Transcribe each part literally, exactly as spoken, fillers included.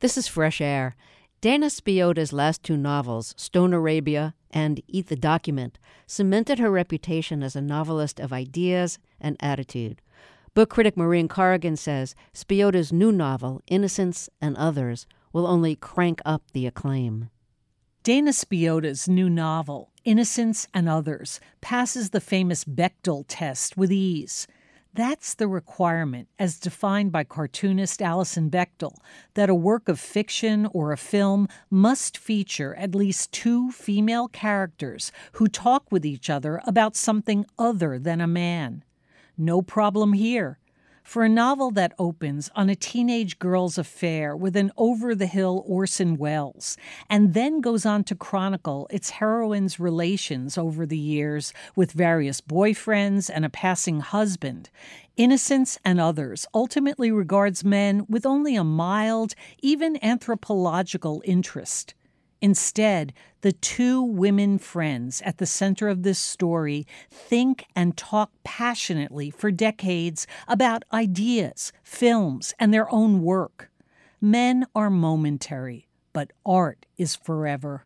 This is Fresh Air. Dana Spiotta's last two novels, Stone Arabia and Eat the Document, cemented her reputation as a novelist of ideas and attitude. Book critic Maureen Corrigan says Spiotta's new novel, Innocence and Others, will only crank up the acclaim. Dana Spiotta's new novel, Innocence and Others, passes the famous Bechdel test with ease. That's the requirement, as defined by cartoonist Alison Bechdel, that a work of fiction or a film must feature at least two female characters who talk with each other about something other than a man. No problem here. For a novel that opens on a teenage girl's affair with an over-the-hill Orson Welles, and then goes on to chronicle its heroine's relations over the years with various boyfriends and a passing husband, Innocence and Others ultimately regards men with only a mild, even anthropological interest. Instead, the two women friends at the center of this story think and talk passionately for decades about ideas, films, and their own work. Men are momentary, but art is forever.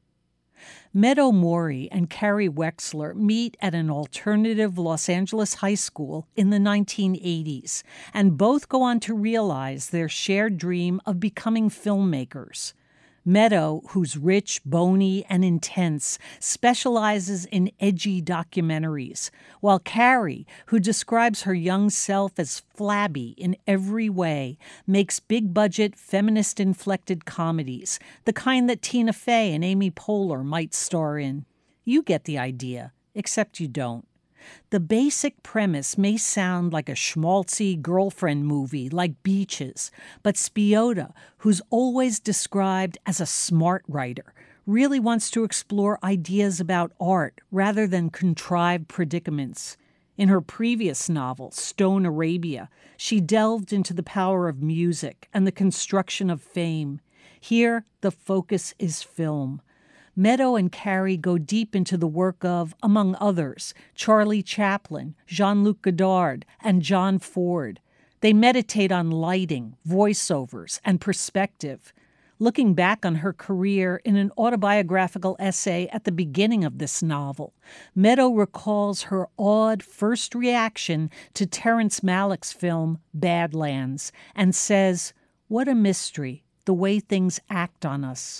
Meadow Mori and Carrie Wexler meet at an alternative Los Angeles high school in the nineteen eighties, and both go on to realize their shared dream of becoming filmmakers. Meadow, who's rich, bony, and intense, specializes in edgy documentaries, while Carrie, who describes her young self as flabby in every way, makes big-budget, feminist-inflected comedies, the kind that Tina Fey and Amy Poehler might star in. You get the idea, except you don't. The basic premise may sound like a schmaltzy girlfriend movie like Beaches, but Spiotta, who's always described as a smart writer, really wants to explore ideas about art rather than contrived predicaments. In her previous novel, Stone Arabia, she delved into the power of music and the construction of fame. Here, the focus is film. Meadow and Carrie go deep into the work of, among others, Charlie Chaplin, Jean-Luc Godard, and John Ford. They meditate on lighting, voiceovers, and perspective. Looking back on her career in an autobiographical essay at the beginning of this novel, Meadow recalls her awed first reaction to Terrence Malick's film Badlands and says, "What a mystery, the way things act on us."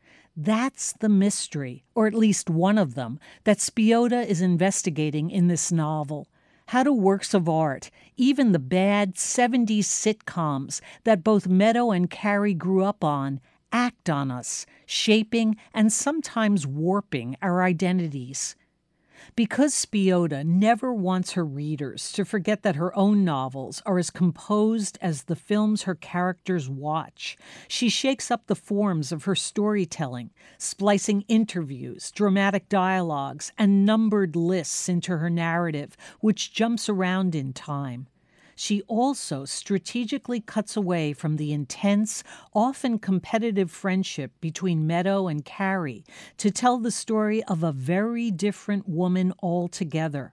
That's the mystery, or at least one of them, that Spiotta is investigating in this novel. How do works of art, even the bad seventies sitcoms that both Meadow and Carrie grew up on, act on us, shaping and sometimes warping our identities? Because Spiotta never wants her readers to forget that her own novels are as composed as the films her characters watch, she shakes up the forms of her storytelling, splicing interviews, dramatic dialogues, and numbered lists into her narrative, which jumps around in time. She also strategically cuts away from the intense, often competitive friendship between Meadow and Carrie to tell the story of a very different woman altogether.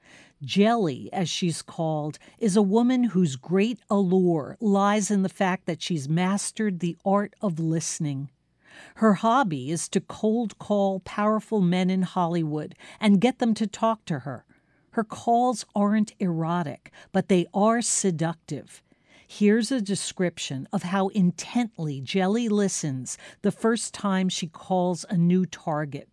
Jelly, as she's called, is a woman whose great allure lies in the fact that she's mastered the art of listening. Her hobby is to cold call powerful men in Hollywood and get them to talk to her. Her calls aren't erotic, but they are seductive. Here's a description of how intently Jelly listens the first time she calls a new target.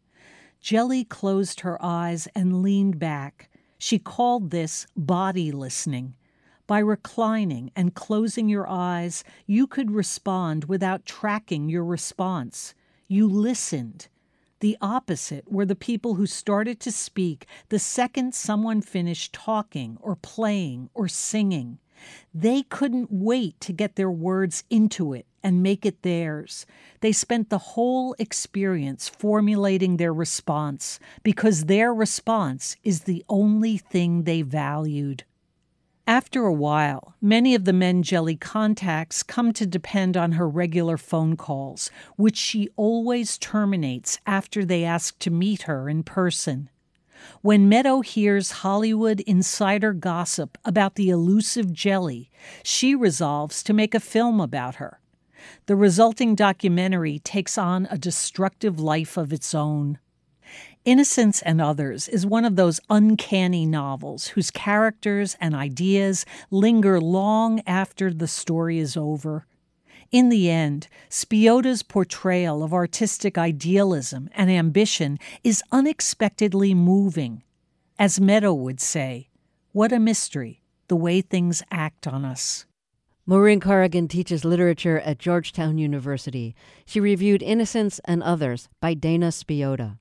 Jelly closed her eyes and leaned back. She called this body listening. By reclining and closing your eyes, you could respond without tracking your response. You listened. The opposite were the people who started to speak the second someone finished talking or playing or singing. They couldn't wait to get their words into it and make it theirs. They spent the whole experience formulating their response because their response is the only thing they valued. After a while, many of the men Jelly contacts come to depend on her regular phone calls, which she always terminates after they ask to meet her in person. When Meadow hears Hollywood insider gossip about the elusive Jelly, she resolves to make a film about her. The resulting documentary takes on a destructive life of its own. Innocence and Others is one of those uncanny novels whose characters and ideas linger long after the story is over. In the end, Spiotta's portrayal of artistic idealism and ambition is unexpectedly moving. As Meadow would say, what a mystery, the way things act on us. Maureen Corrigan teaches literature at Georgetown University. She reviewed Innocence and Others by Dana Spiotta.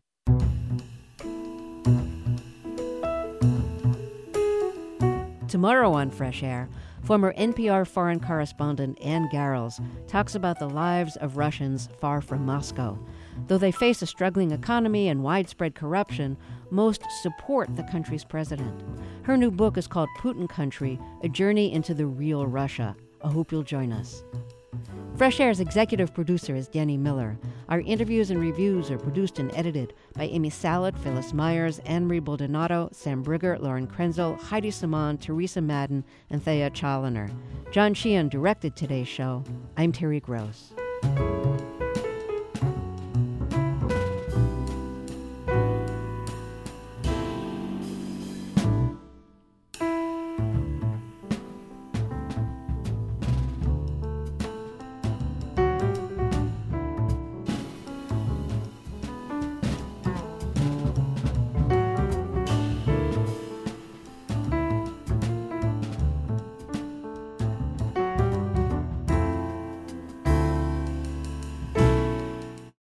Tomorrow on Fresh Air, former N P R foreign correspondent Ann Garrels talks about the lives of Russians far from Moscow. Though they face a struggling economy and widespread corruption, most support the country's president. Her new book is called Putin Country, A Journey into the Real Russia. I hope you'll join us. Fresh Air's executive producer is Danny Miller. Our interviews and reviews are produced and edited by Amy Salit, Phyllis Myers, Anne-Marie Baldonado, Sam Brigger, Lauren Krenzel, Heidi Simon, Teresa Madden, and Thea Challoner. John Sheehan directed today's show. I'm Terry Gross.